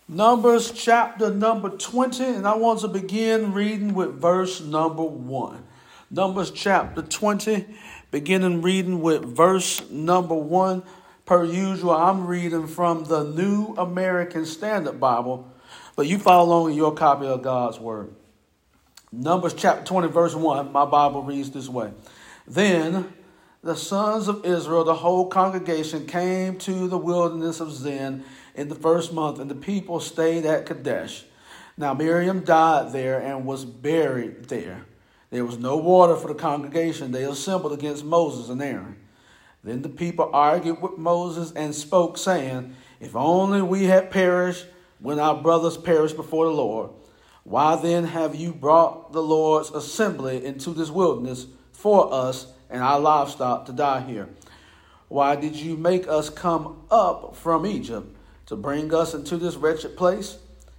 Numbers chapter number 20, and I want to begin reading with verse number 1. Numbers chapter 20, beginning reading with verse number 1. Per usual, I'm reading from the New American Standard Bible, but you follow along in your copy of God's Word. Numbers chapter 20, verse 1, my Bible reads this way. Then the sons of Israel, the whole congregation, came to the wilderness of Zin in the first month, and the people stayed at Kadesh. Now Miriam died there and was buried there. There was no water for the congregation. They assembled against Moses and Aaron. Then the people argued with Moses and spoke, saying, if only we had perished when our brothers perished before the Lord. Why then have you brought the Lord's assembly into this wilderness for us and our livestock to die here? Why did you make us come up from Egypt to bring us into this wretched place?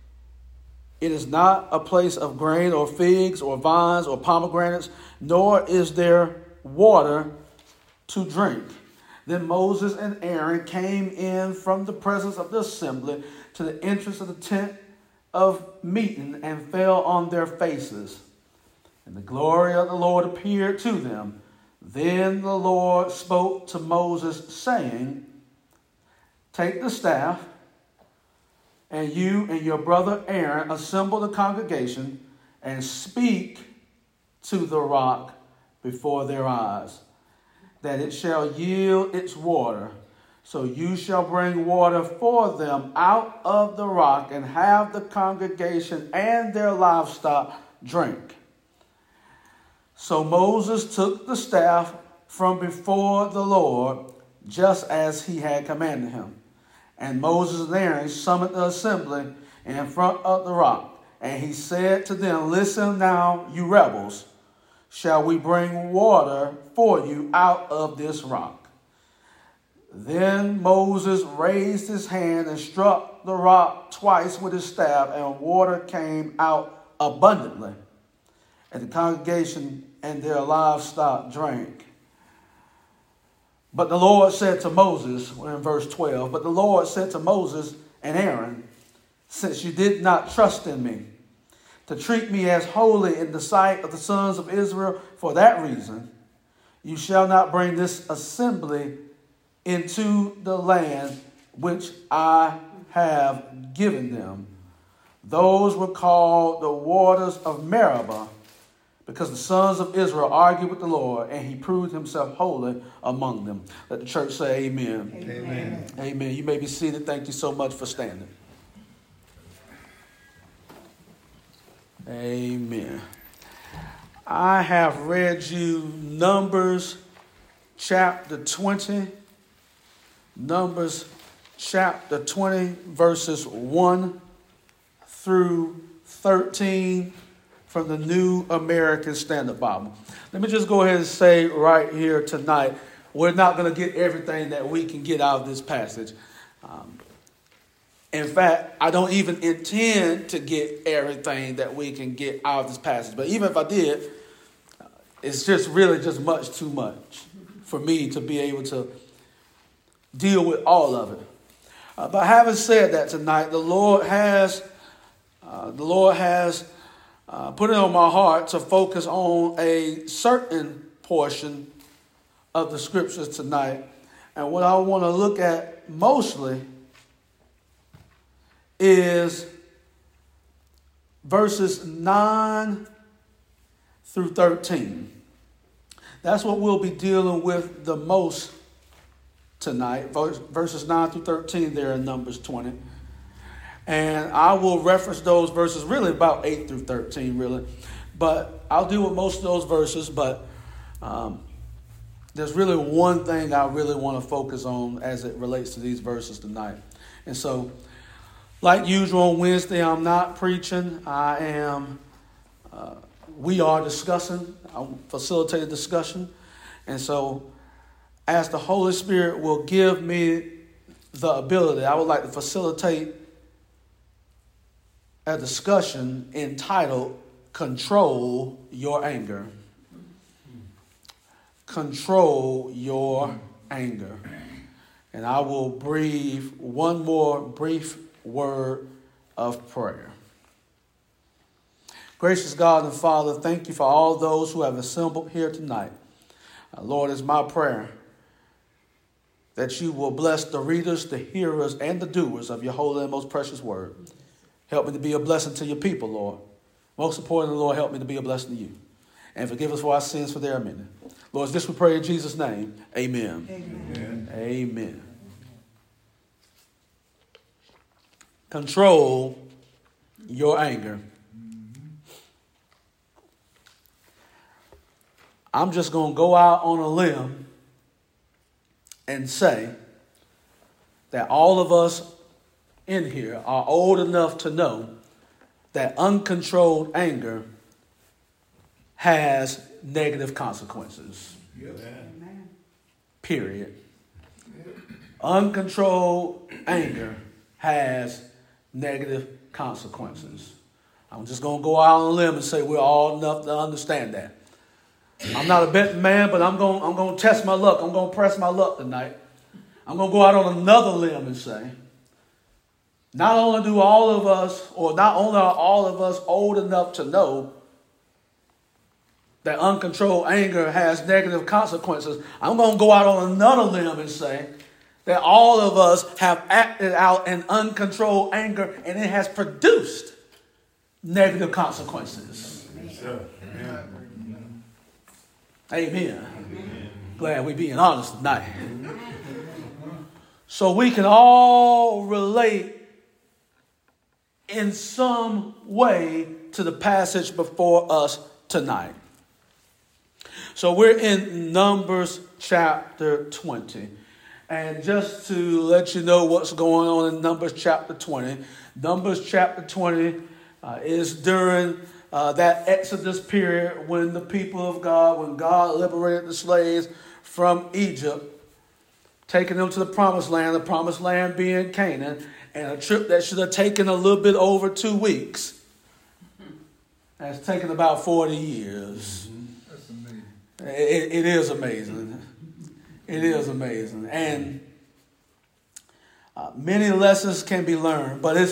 It is not a place of grain or figs or vines or pomegranates, nor is there water to drink. Then Moses and Aaron came in from the presence of the assembly to the entrance of the tent of meeting and fell on their faces. And the glory of the Lord appeared to them. Then the Lord spoke to Moses, saying, take the staff, and you and your brother Aaron assemble the congregation and speak to the rock before their eyes, that it shall yield its water. So you shall bring water for them out of the rock and have the congregation and their livestock drink. So Moses took the staff from before the Lord, just as he had commanded him. And Moses and Aaron summoned the assembly in front of the rock. And he said to them, listen now, you rebels, shall we bring water for you out of this rock? Then Moses raised his hand and struck the rock twice with his staff, and water came out abundantly. And the congregation and their livestock drank. But the Lord said to Moses, we're in verse 12, but the Lord said to Moses and Aaron, since you did not trust in me to treat me as holy in the sight of the sons of Israel, for that reason, you shall not bring this assembly into the land which I have given them. Those were called the waters of Meribah, because the sons of Israel argued with the Lord, and he proved himself holy among them. Let the church say amen. Amen. Amen. You may be seated. Thank you so much for standing. Amen. I have read you Numbers chapter 20. Numbers chapter 20, verses 1 through 13. From the New American Standard Bible. Let me just go ahead and say right here tonight, we're not going to get everything that we can get out of this passage. In fact, I don't even intend to get everything that we can get out of this passage. But even if I did, it's just really just much too much for me to be able to deal with all of it. But having said that tonight, the Lord has put it on my heart to focus on a certain portion of the scriptures tonight. And what I want to look at mostly is verses 9 through 13. That's what we'll be dealing with the most tonight. Verses 9 through 13 there in Numbers 20. And I will reference those verses, really about 8 through 13, really. But I'll deal with most of those verses. But there's really one thing I really want to focus on as it relates to these verses tonight. And so, like usual on Wednesday, I'm not preaching. We are discussing. I'll facilitate a discussion. And so, as the Holy Spirit will give me the ability, I would like to facilitate a discussion entitled Control Your Anger. Control your anger. And I will breathe one more brief word of prayer. Gracious God and Father, thank you for all those who have assembled here tonight. Lord, it's my prayer that you will bless the readers, the hearers, and the doers of your holy and most precious word. Help me to be a blessing to your people, Lord. Most importantly, Lord, help me to be a blessing to you. And forgive us for our sins, for they are many. Lord, this we pray in Jesus' name. Amen. Amen. Amen. Control your anger. I'm just going to go out on a limb and say that all of us in here are old enough to know that uncontrolled anger has negative consequences. Amen. Period. Uncontrolled anger has negative consequences. I'm just going to go out on a limb and say we're all enough to understand that. I'm not a betting man, but I'm going to test my luck. I'm going to press my luck tonight. I'm going to go out on another limb and say, not only are all of us old enough to know that uncontrolled anger has negative consequences, I'm going to go out on another limb and say that all of us have acted out in uncontrolled anger and it has produced negative consequences. Amen. Amen. Glad we're being honest tonight. So we can all relate in some way to the passage before us tonight. So we're in Numbers chapter 20. And just to let you know what's going on in Numbers chapter 20, Numbers chapter 20 is during that Exodus period when the people of God, when God liberated the slaves from Egypt, taking them to the promised land being Canaan, and a trip that should have taken a little bit over 2 weeks has taken about 40 years. That's amazing. It is amazing. It is amazing. And many lessons can be learned, but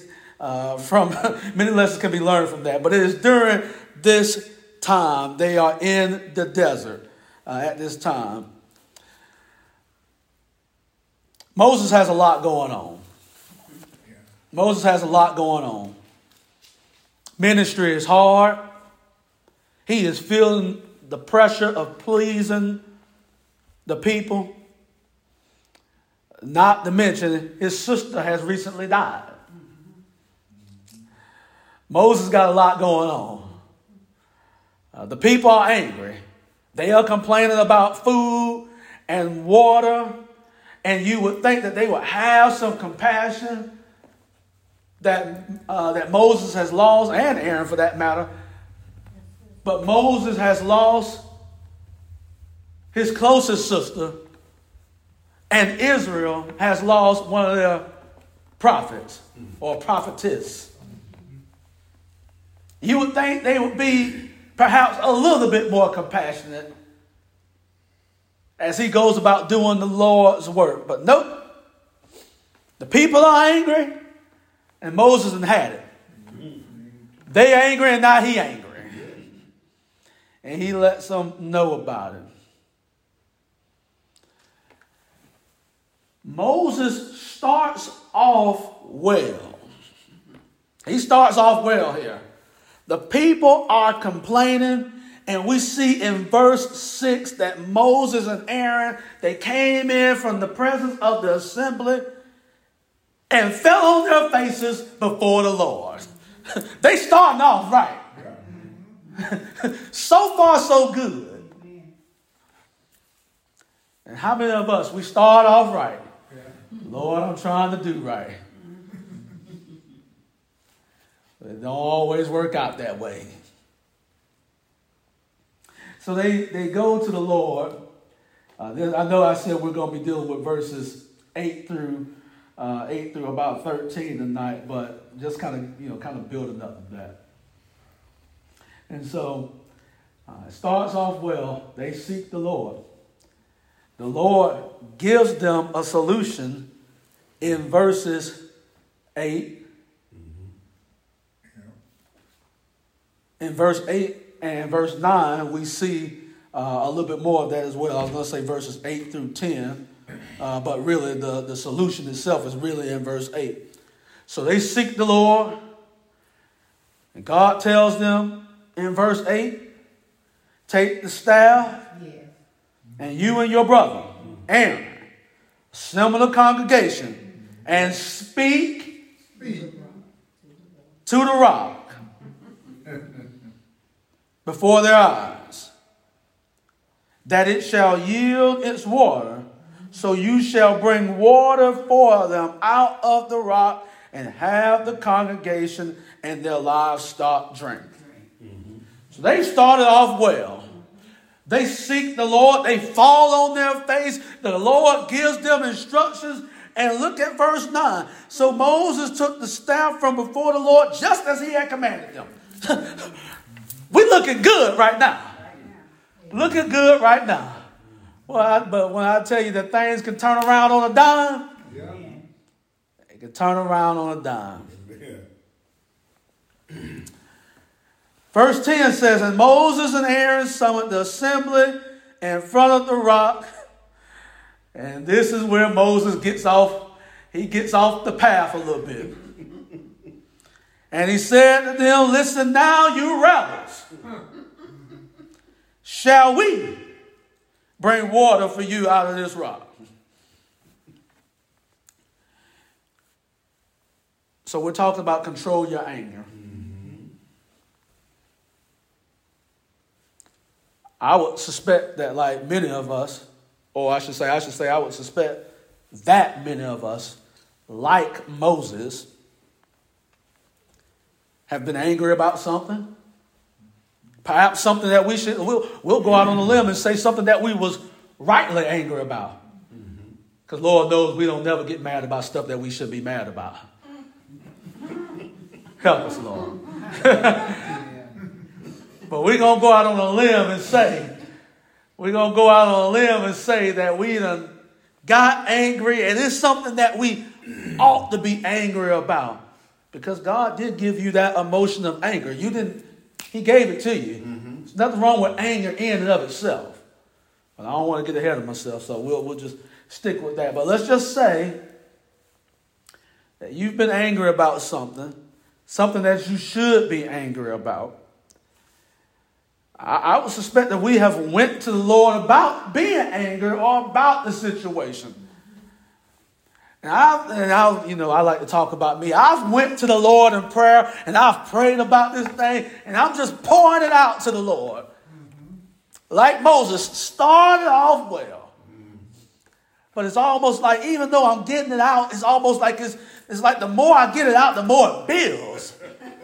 many lessons can be learned from that. But it is during this time, they are in the desert at this time. Moses has a lot going on. Moses has a lot going on. Ministry is hard. He is feeling the pressure of pleasing the people. Not to mention, his sister has recently died. Moses got a lot going on. The people are angry. They are complaining about food and water. And you would think that they would have some compassion that Moses has lost, and Aaron for that matter. But Moses has lost his closest sister, and Israel has lost one of their prophets or prophetess. You would think they would be perhaps a little bit more compassionate as he goes about doing the Lord's work. But nope. The people are angry, and Moses done had it. They angry, and now he angry. And he lets them know about it. Moses starts off well. He starts off well here. The people are complaining, and we see in verse 6 that Moses and Aaron, they came in from the presence of the assembly and fell on their faces before the Lord. They starting off right. So far, so good. And how many of us, we start off right? Lord, I'm trying to do right. But it don't always work out that way. So they go to the Lord. I know I said we're going to be dealing with verses 8 through about 13 tonight, but just kind of building up to that. And so it starts off well. They seek the Lord. The Lord gives them a solution in verses 8 in verse 8 and verse 9, we see a little bit more of that as well. I was going to say verses 8 through 10, but really the solution itself is really in verse 8. So they seek the Lord, and God tells them in verse 8, take the staff, and you and your brother, Aaron, assemble the congregation, and speak to the rock before their eyes, that it shall yield its water, so you shall bring water for them out of the rock, and have the congregation and their livestock drink. So they started off well. They seek the Lord. They fall on their face. The Lord gives them instructions. And look at verse 9. So Moses took the staff from before the Lord just as he had commanded them. We're looking good right now. Looking good right now. But when I tell you that things can turn around on a dime, they can turn around on a dime. Verse 10 says, and Moses and Aaron summoned the assembly in front of the rock. And this is where Moses gets off. He gets off the path a little bit. And he said to them, listen now, you rebels. Shall we bring water for you out of this rock? So we're talking about control your anger. I would suspect that like many of us, or I should say I would suspect that many of us, like Moses, have been angry about something. Perhaps something that we'll go out on a limb and say something that we was rightly angry about. Because Lord knows we don't never get mad about stuff that we should be mad about. Help us, Lord. But we're going to go out on a limb and say that we done got angry, and it's something that we ought to be angry about. Because God did give you that emotion of anger. He gave it to you. There's nothing wrong with anger in and of itself. But I don't want to get ahead of myself, so we'll just stick with that. But let's just say that you've been angry about something that you should be angry about. I would suspect that we have went to the Lord about being angry or about the situation. And I like to talk about me. I've went to the Lord in prayer and I've prayed about this thing and I'm just pouring it out to the Lord. Like Moses, started off well. But it's almost like, even though I'm getting it out, it's almost like it's like the more I get it out, the more it builds.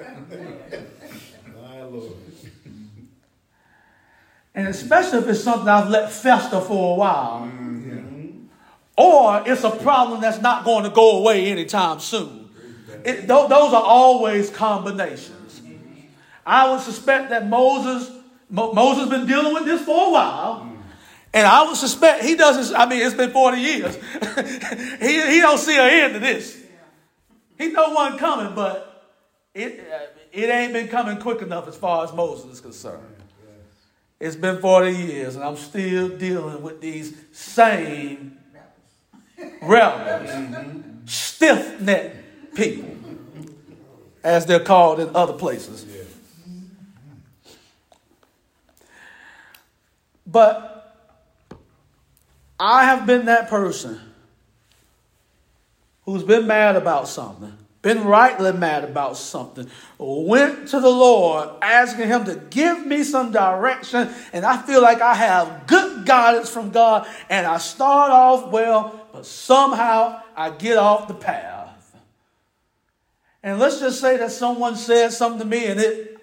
And especially if it's something I've let fester for a while. Or it's a problem that's not going to go away anytime soon. Those are always combinations. I would suspect that Moses been dealing with this for a while. And I would suspect he doesn't, it's been 40 years. he don't see an end to this. He know one coming, but it ain't been coming quick enough as far as Moses is concerned. It's been 40 years and I'm still dealing with these same rebels, stiff-necked people, as they're called in other places. But I have been that person who's been mad about something, been rightly mad about something, went to the Lord asking him to give me some direction, and I feel like I have good guidance from God, and I start off well, but somehow I get off the path. And let's just say that someone said something to me, and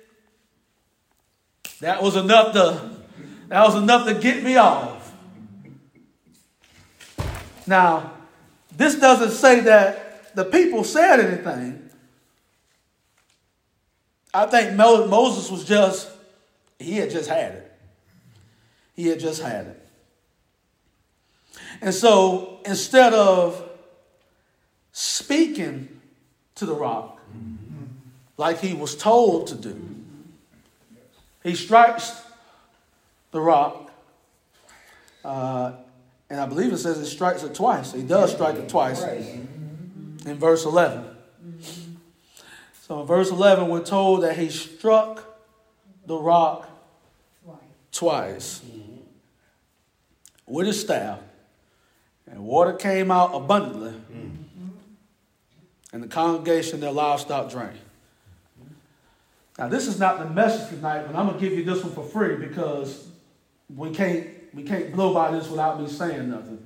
that was enough to get me off. Now, this doesn't say that the people said anything. I think Moses was he had just had it. He had just had it. And so instead of speaking to the rock like he was told to do, He strikes the rock. And I believe it says he strikes it twice. He does strike it twice in verse 11. So in verse 11, we're told that he struck the rock twice with his staff. And water came out abundantly. And the congregation, their livestock drank. Now, this is not the message tonight, but I'm going to give you this one for free because we can't blow by this without me saying nothing.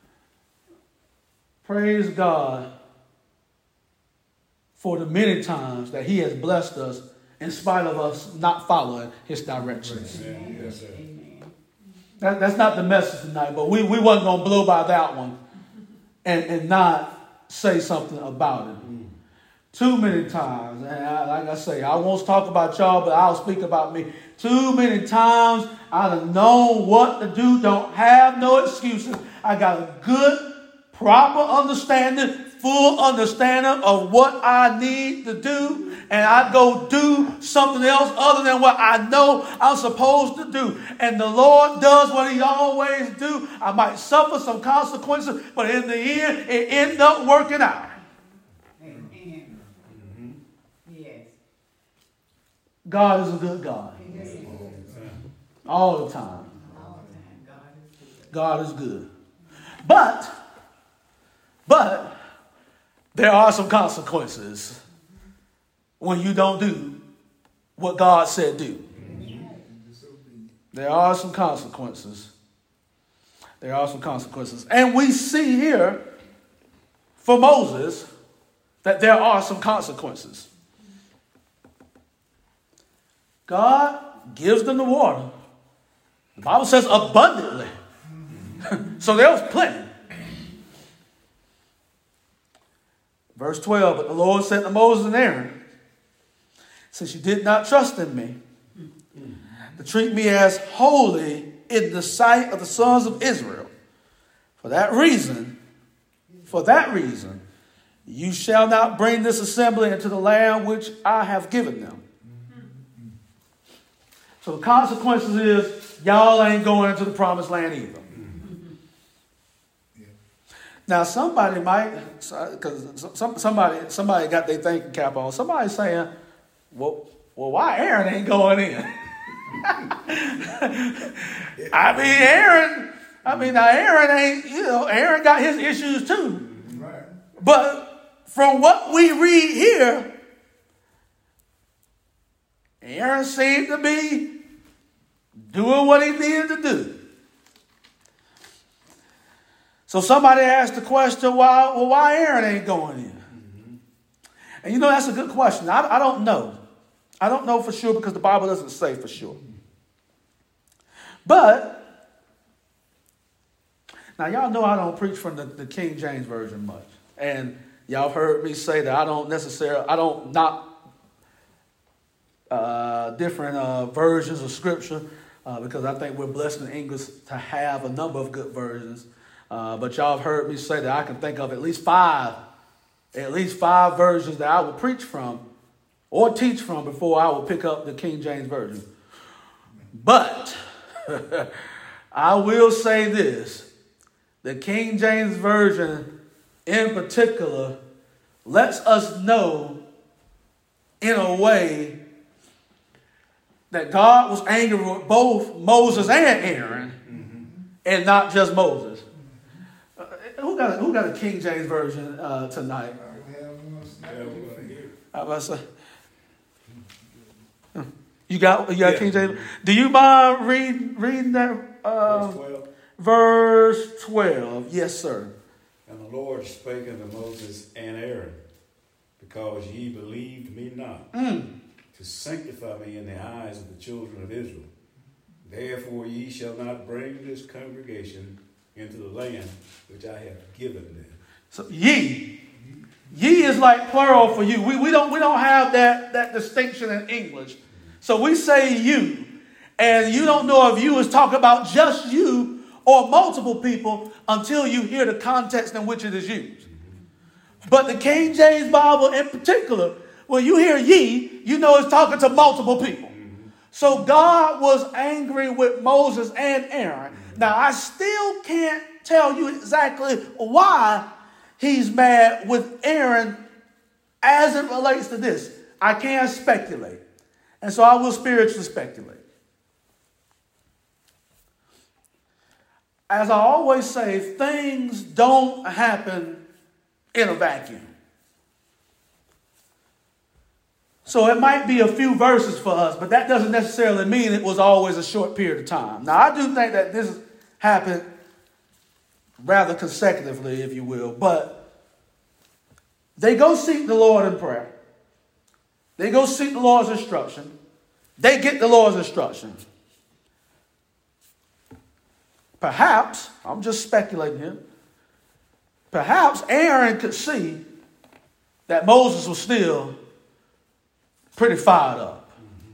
Praise God for the many times that he has blessed us in spite of us not following his directions. Yes, that's not the message tonight, but we wasn't going to blow by that one and not say something about it. Too many times, and like I say, I won't talk about y'all, but I'll speak about me. Too many times I done known what to do, don't have no excuses. I got a good, proper understanding, full understanding of what I need to do, and I go do something else other than what I know I'm supposed to do. And the Lord does what he always do. I might suffer some consequences, but in the end, it ends up working out. God is a good God. All the time. God is good. But there are some consequences when you don't do what God said do. There are some consequences. There are some consequences. And we see here for Moses that there are some consequences. God gives them the water. The Bible says abundantly. So there was plenty. Verse 12, but the Lord said to Moses and Aaron, since you did not trust in me to treat me as holy in the sight of the sons of Israel, for that reason, you shall not bring this assembly into the land which I have given them. So the consequences is y'all ain't going into the promised land either. Now somebody might, because somebody got their thinking cap on. Somebody's saying, well, why Aaron ain't going in? Aaron ain't, Aaron got his issues too. Right. But from what we read here, Aaron seemed to be doing what he needed to do. So somebody asked the question, why Aaron ain't going in? And that's a good question. I don't know. I don't know for sure because the Bible doesn't say for sure. But, now y'all know I don't preach from the King James Version much. And y'all heard me say that I don't knock different versions of Scripture because I think we're blessed in English to have a number of good versions. But y'all have heard me say that I can think of at least five versions that I would preach from or teach from before I would pick up the King James Version. But I will say this, the King James Version in particular lets us know in a way that God was angry with both Moses and Aaron and not just Moses. Who got a King James Version tonight? I was you got King James. Do you mind reading that verse 12? Yes, sir. And the Lord spake unto Moses and Aaron, because ye believed me not, to sanctify me in the eyes of the children of Israel. Therefore ye shall not bring this congregation into the land which I have given them. So ye is like plural for you. We don't have that distinction in English. So we say you, and you don't know if you is talking about just you or multiple people until you hear the context in which it is used. But the King James Bible in particular, when you hear ye, you know it's talking to multiple people. So God was angry with Moses and Aaron. Now, I still can't tell you exactly why he's mad with Aaron as it relates to this. I can't speculate. And so I will spiritually speculate. As I always say, things don't happen in a vacuum. So it might be a few verses for us, but that doesn't necessarily mean it was always a short period of time. Now, I do think that this happened rather consecutively, if you will, but they go seek the Lord in prayer. They go seek the Lord's instruction. They get the Lord's instruction. Perhaps, I'm just speculating here, perhaps Aaron could see that Moses was still pretty fired up.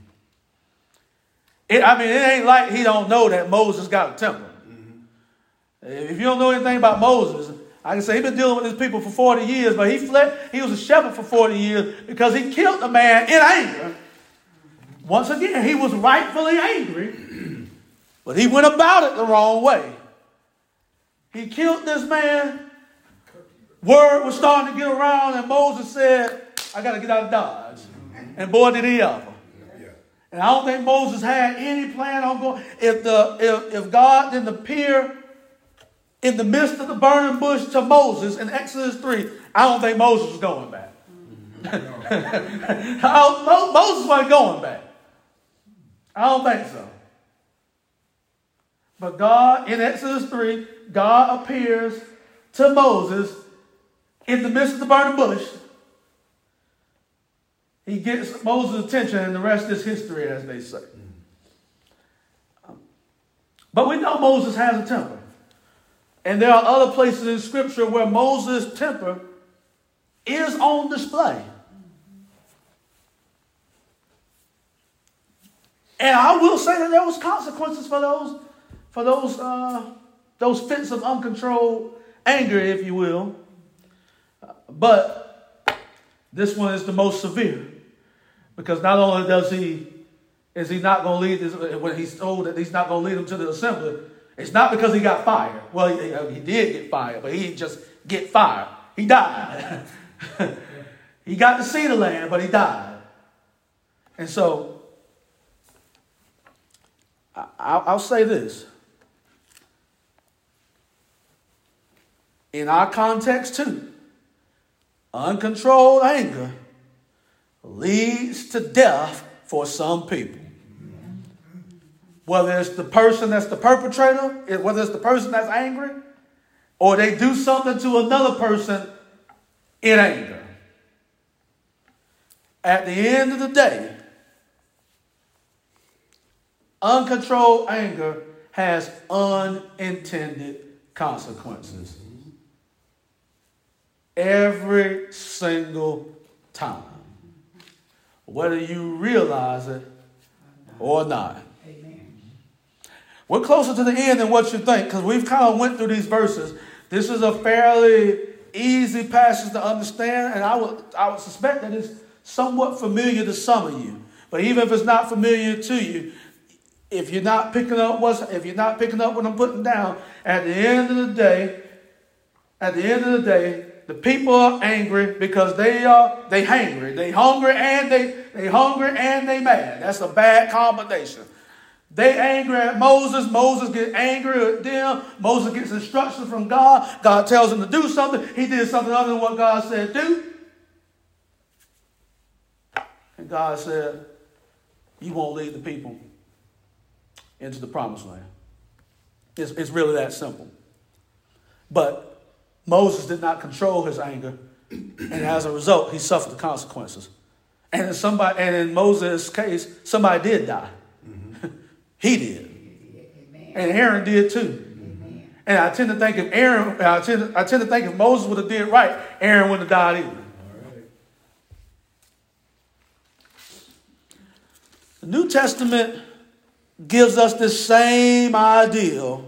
It ain't like he don't know that Moses got a temper. If you don't know anything about Moses, I can say he's been dealing with these people for 40 years, but he was a shepherd for 40 years because he killed a man in anger. Once again, he was rightfully angry, but he went about it the wrong way. He killed this man. Word was starting to get around, and Moses said, I got to get out of Dodge. And boy, did he ever. And I don't think Moses had any plan on going. If God didn't appear in the midst of the burning bush to Moses in Exodus 3, I don't think Moses was going back. Moses wasn't going back. I don't think so. But God, in Exodus 3, God appears to Moses in the midst of the burning bush. He gets Moses' attention, and the rest is history, as they say. But we know Moses has a temper. And there are other places in Scripture where Moses' temper is on display. And I will say that there was consequences for those fits of uncontrolled anger, if you will. But this one is the most severe. Because not only is he not going to lead this, when he's told that he's not going to lead them to the assembly, it's not because he got fired. Well, he did get fired, but he didn't just get fired. He died. He got to see the land, but he died. And so, I'll say this. In our context too, uncontrolled anger leads to death for some people. Whether it's the person that's the perpetrator, whether it's the person that's angry, or they do something to another person in anger. At the end of the day, uncontrolled anger has unintended consequences. Every single time. Whether you realize it or not. Amen. We're closer to the end than what you think, because we've kind of went through these verses. This is a fairly easy passage to understand, and I would suspect that it's somewhat familiar to some of you. But even if it's not familiar to you, if you're not picking up what I'm putting down, at the end of the day, the people are angry because they hangry. They hungry and they mad. That's a bad combination. They angry at Moses. Moses gets angry at them. Moses gets instructions from God. God tells him to do something. He did something other than what God said do. And God said, you won't lead the people into the promised land. It's really that simple. But Moses did not control his anger, and as a result, he suffered the consequences. And in Moses' case, somebody did die. Mm-hmm. He did. Amen. And Aaron did too. Amen. And I tend to think if Moses would have did right, Aaron wouldn't have died either. All right. The New Testament gives us this same ideal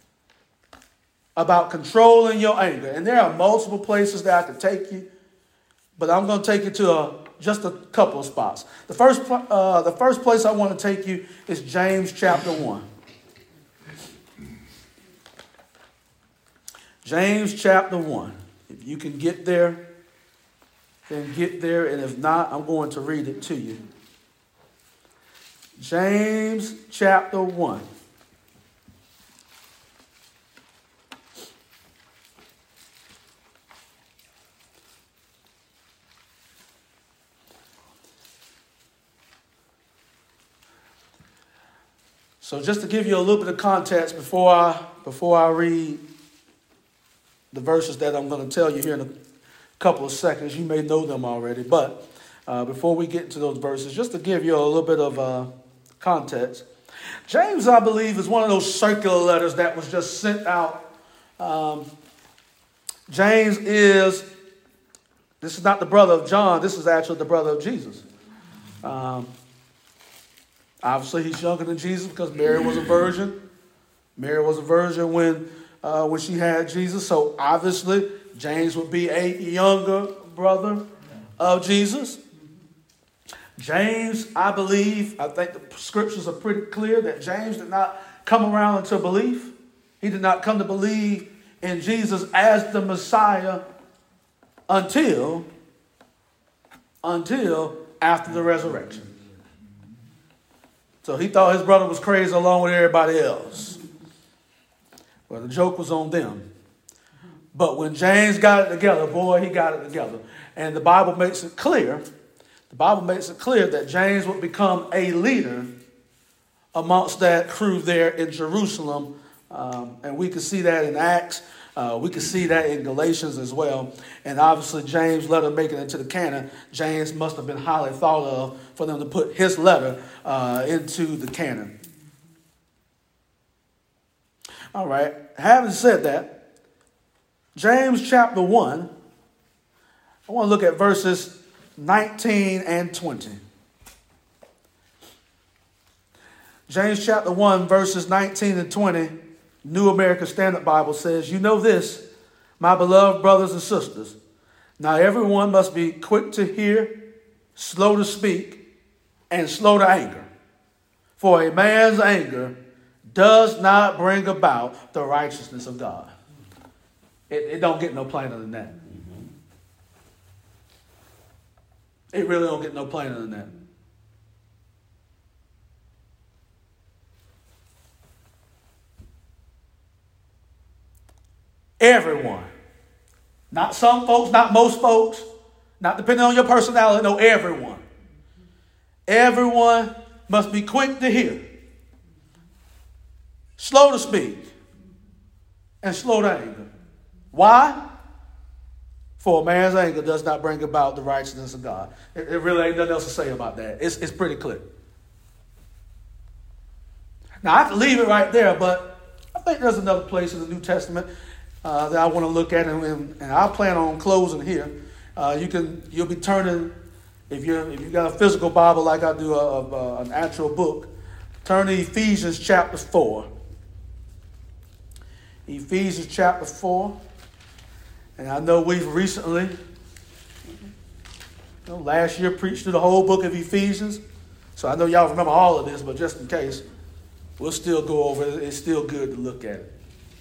about controlling your anger. And there are multiple places that I could take you, but I'm going to take you to just a couple of spots. The first place I want to take you is James chapter 1. James chapter 1. If you can get there, then get there. And if not, I'm going to read it to you. James chapter 1. So just to give you a little bit of context before I read the verses that I'm going to tell you here in a couple of seconds. You may know them already, but before we get into those verses, just to give you a little bit of context. James, I believe, is one of those circular letters that was just sent out. James this is not the brother of John, this is actually the brother of Jesus. Obviously, he's younger than Jesus because Mary was a virgin. Mary was a virgin when she had Jesus. So obviously, James would be a younger brother of Jesus. James, I think the scriptures are pretty clear that James did not come around into belief. He did not come to believe in Jesus as the Messiah until after the resurrection. So he thought his brother was crazy along with everybody else. Well, the joke was on them. But when James got it together, boy, he got it together. And the Bible makes it clear. The Bible makes it clear that James would become a leader amongst that crew there in Jerusalem. And we can see that in Acts. We can see that in Galatians as well. And obviously, James' letter making it to the canon, James must have been highly thought of for them to put his letter into the canon. All right. Having said that, James chapter 1, I want to look at verses 19 and 20. James chapter 1, verses 19 and 20, New American Standard Bible says, "You know this, my beloved brothers and sisters. Now everyone must be quick to hear, slow to speak, and slow to anger. For a man's anger does not bring about the righteousness of God." It don't get no plainer than that. It really don't get no plainer than that. Everyone. Not some folks, not most folks, not depending on your personality, no, everyone. Everyone must be quick to hear, slow to speak, and slow to anger. Why? For a man's anger does not bring about the righteousness of God. It really ain't nothing else to say about that. It's pretty clear. Now, I can leave it right there, but I think there's another place in the New Testament that I want to look at, and I plan on closing here. You'll be turning, if you got a physical Bible like I do, an actual book, turn to Ephesians chapter 4. Ephesians chapter 4. And I know we've recently, last year preached through the whole book of Ephesians. So I know y'all remember all of this, but just in case, we'll still go over it. It's still good to look at it.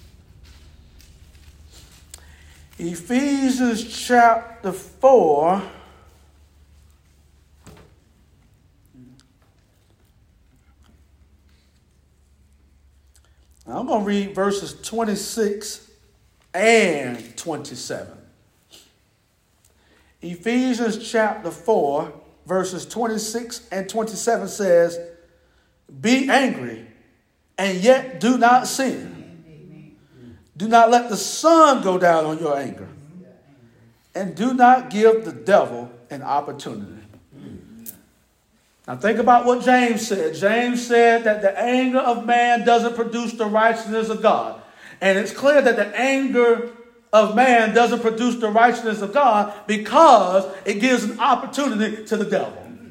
Ephesians chapter 4. I'm going to read verses 26 and 27. Ephesians chapter 4, verses 26 and 27 says, "Be angry, and yet do not sin. Do not let the sun go down on your anger, and do not give the devil an opportunity." Now think about what James said. James said that the anger of man doesn't produce the righteousness of God. And it's clear that the anger of man doesn't produce the righteousness of God because it gives an opportunity to the devil.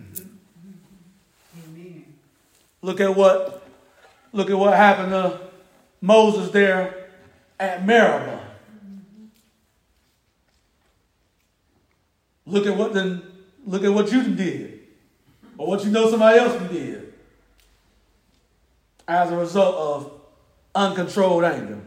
Amen. Look at what happened to Moses there at Meribah. Look at what Look at what you did, or what you know somebody else did, as a result of uncontrolled anger.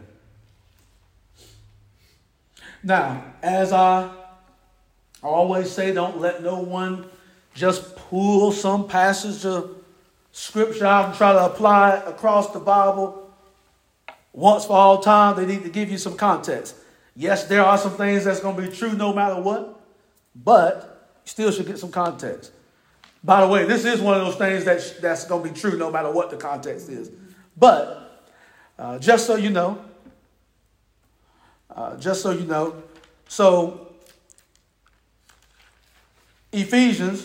Now, as I always say, don't let no one just pull some passage of scripture out and try to apply it across the Bible once for all time. They need to give you some context. Yes, there are some things that's going to be true no matter what, but you still should get some context. By the way, this is one of those things that's going to be true no matter what the context is. But just so you know, so Ephesians,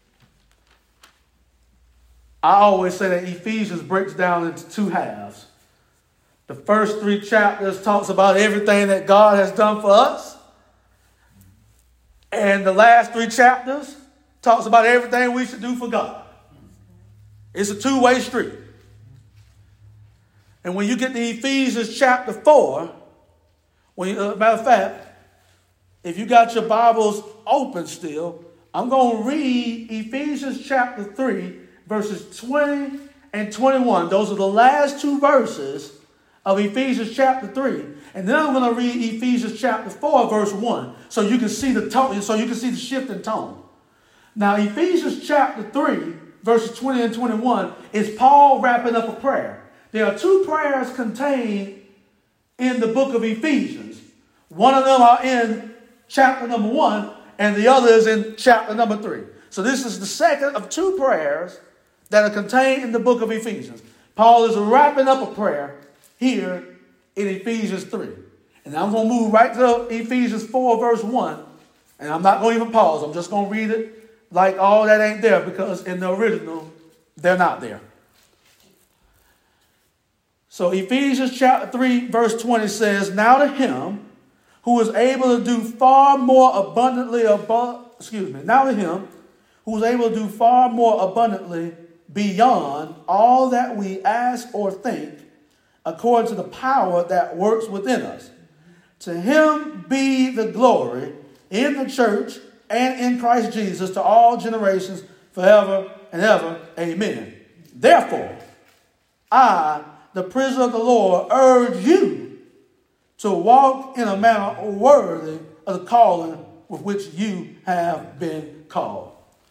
I always say that Ephesians breaks down into two halves. The first 3 chapters talks about everything that God has done for us. And the last 3 chapters talks about everything we should do for God. It's a two-way street. And when you get to Ephesians chapter 4, matter of fact, if you got your Bibles open still, I'm going to read Ephesians chapter 3, verses 20 and 21. Those are the last 2 verses of Ephesians chapter 3. And then I'm going to read Ephesians chapter 4, verse 1, so you can see the tone, so you can see the shift in tone. Now, Ephesians chapter 3, verses 20 and 21 is Paul wrapping up a prayer. There are 2 prayers contained in the book of Ephesians. One of them are in chapter number 1, and the other is in chapter number 3. So this is the second of 2 prayers that are contained in the book of Ephesians. Paul is wrapping up a prayer here in Ephesians 3. And I'm going to move right to Ephesians 4, verse 1. And I'm not going to even pause. I'm just going to read it like all that ain't there, because in the original, they're not there. So Ephesians chapter 3, verse 20 says, "Now to him who is able to do far more abundantly beyond all that we ask or think, according to the power that works within us. To him be the glory in the church and in Christ Jesus to all generations forever and ever. Amen. Therefore, I, the prisoner of the Lord, urge you to walk in a manner worthy of the calling with which you have been called."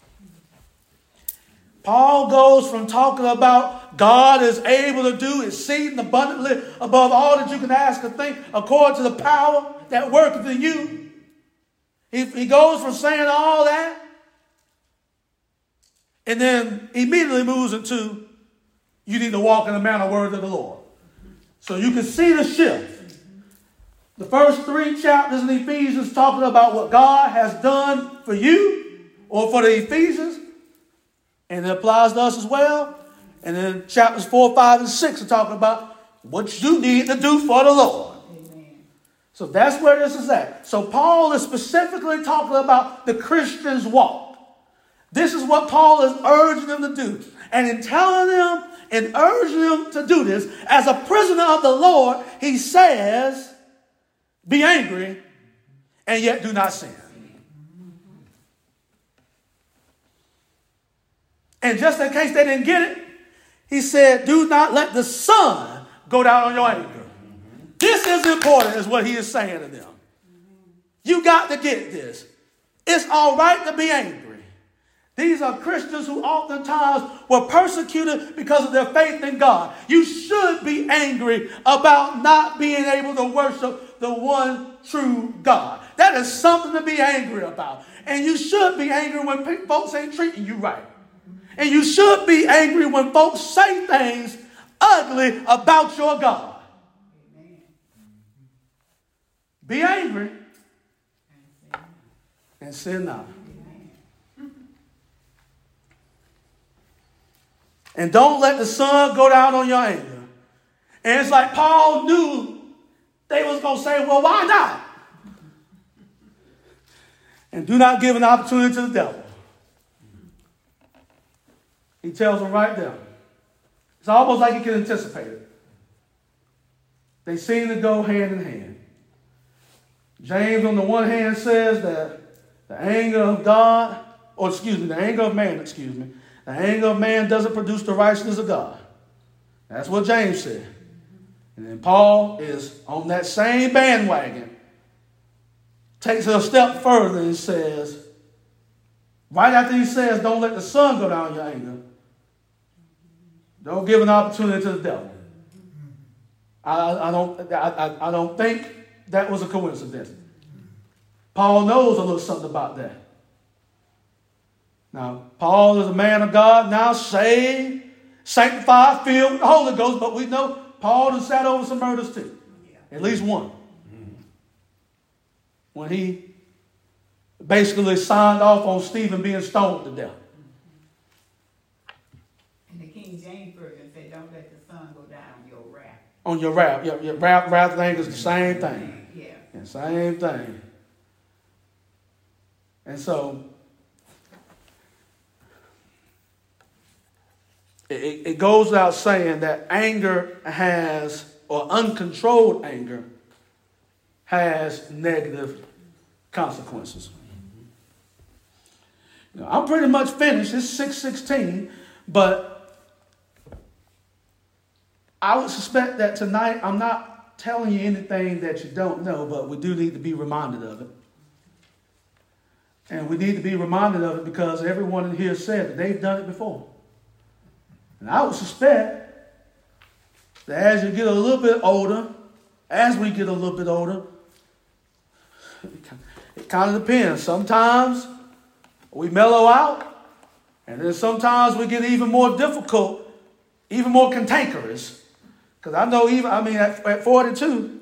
Paul goes from talking about God is able to do exceeding abundantly above all that you can ask or think, according to the power that worketh in you. He goes from saying all that, and then immediately moves into, you need to walk in a manner worthy of the Lord. So you can see the shift. The first 3 chapters in Ephesians talking about what God has done for you or for the Ephesians, and it applies to us as well. And then chapters 4, 5, and 6 are talking about what you need to do for the Lord. Amen. So that's where this is at. So Paul is specifically talking about the Christian's walk. This is what Paul is urging them to do. And in telling them and urging them to do this, as a prisoner of the Lord, he says, be angry and yet do not sin. And just in case they didn't get it, he said, do not let the sun go down on your anger. This is important, is what he is saying to them. You got to get this. It's all right to be angry. These are Christians who oftentimes were persecuted because of their faith in God. You should be angry about not being able to worship the one true God. That is something to be angry about. And you should be angry when folks ain't treating you right. And you should be angry when folks say things ugly about your God. Amen. Be angry and sin not. And don't let the sun go down on your anger. And it's like Paul knew they was going to say, well, why not? And do not give an opportunity to the devil. He tells them right there. It's almost like he can anticipate it. They seem to go hand in hand. James on the one hand says that the anger of God the anger of man, the anger of man doesn't produce the righteousness of God. That's what James said. And then Paul is on that same bandwagon, takes it a step further and says, right after he says, don't let the sun go down your anger, don't give an opportunity to the devil. I don't think that was a coincidence. Paul knows a little something about that. Now, Paul is a man of God, now saved, sanctified, filled with the Holy Ghost, but we know Paul has sat over some murders too. At least one. When he basically signed off on Stephen being stoned to death. And the King James Version said, don't let the sun go down on your wrath. On your wrath. Your wrath and anger is the same thing. Yeah. Same thing. And so, it goes without saying that anger has, or uncontrolled anger, has negative consequences. I'm pretty much finished. It's 6:16, but I would suspect that tonight I'm not telling you anything that you don't know, but we do need to be reminded of it. And we need to be reminded of it because everyone in here said that they've done it before. And I would suspect that as you get a little bit older, as we get a little bit older, it kind of depends. Sometimes we mellow out, and then sometimes we get even more difficult, even more cantankerous. Because I know at 42,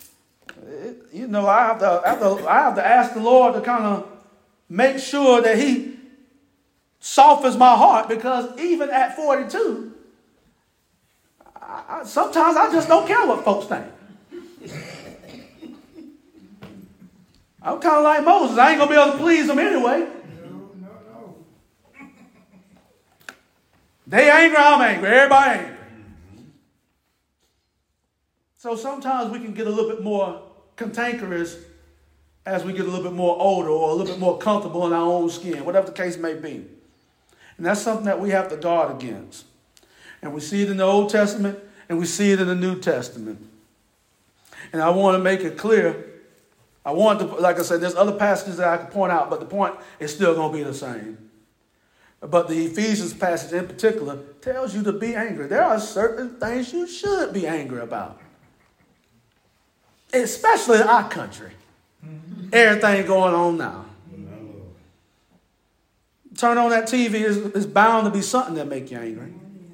I have to ask the Lord to kind of make sure that He softens my heart, because even at 42, sometimes I just don't care what folks think. I'm kind of like Moses. I ain't going to be able to please them anyway. No. They angry, I'm angry. Everybody angry. So sometimes we can get a little bit more cantankerous as we get a little bit more older or a little bit more comfortable in our own skin, whatever the case may be. And that's something that we have to guard against. And we see it in the Old Testament and we see it in the New Testament. And I want to make it clear. Like I said, there's other passages that I can point out, but the point is still going to be the same. But the Ephesians passage in particular tells you to be angry. There are certain things you should be angry about. Especially in our country. Everything going on now. Turn on that TV, it's bound to be something that make you angry.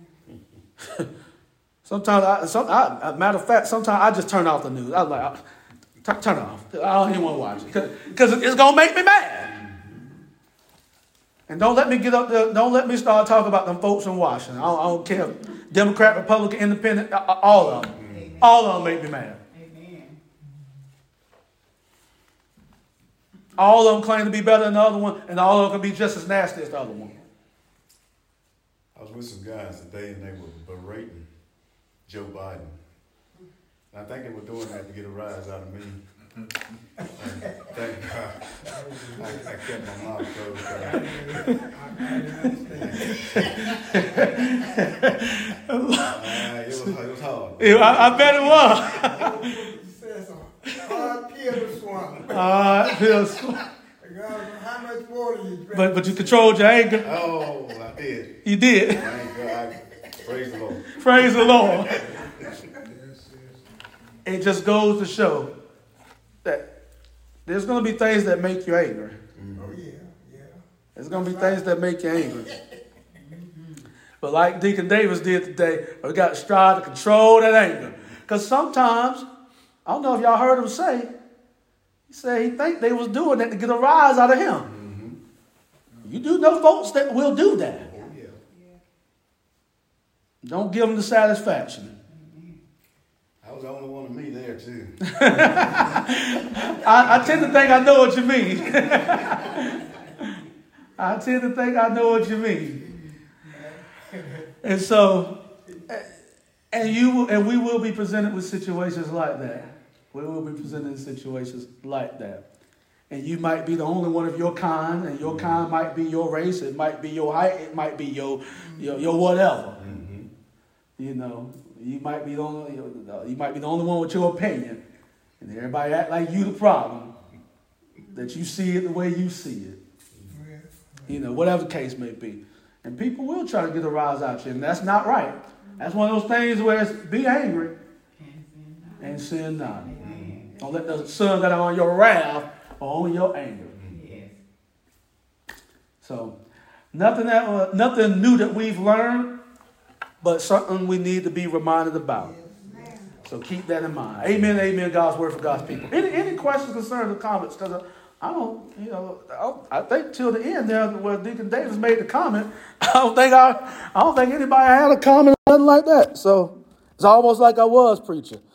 Sometimes, matter of fact, sometimes I just turn off the news. I was like, turn it off. I don't even want to watch it because it's going to make me mad. And don't let me get up there. Don't let me start talking about them folks in Washington. I don't care. Democrat, Republican, Independent, all of them. Amen. All of them make me mad. Amen. All of them claim to be better than the other one, and all of them can be just as nasty as the other one. I was with some guys today, and they were berating Joe Biden. And I think they were doing that to get a rise out of me. Thank God. I kept my mouth closed. It was hard. I bet it was. You said some hard pill swallow. Pill swallow. How much water you drink? But you controlled your anger. Oh, I did. You did. Praise the Lord. Praise the Lord. It just goes to show that there's going to be things that make you angry. Oh, yeah. There's going to be things that make you angry. But like Deacon Davis did today, we got to strive to control that anger. Because sometimes, I don't know if y'all heard him say, he said he think they was doing that to get a rise out of him. Mm-hmm. You do know folks that will do that. Oh, yeah. Don't give them the satisfaction. I was the only one of me there, too. I tend to think I know what you mean. I tend to think I know what you mean. And so, and we will be presented with situations like that. We will be presented in situations like that. And you might be the only one of your kind, and your kind might be your race, it might be your height, it might be your whatever. Mm-hmm. You know, you might be the only one with your opinion, and everybody act like you the problem. That you see it the way you see it. You know, whatever the case may be. And people will try to get a rise out you, and that's not right. That's one of those things where it's be angry and sin not. Don't let the sun get on your wrath or on your anger. Yes. So, nothing new that we've learned, but something we need to be reminded about. So keep that in mind. Amen, amen, God's word for God's people. Any questions, concerns, or comments? Because I think till the end there, where Deacon Davis made the comment, I don't think anybody had a comment or nothing like that. So it's almost like I was preaching.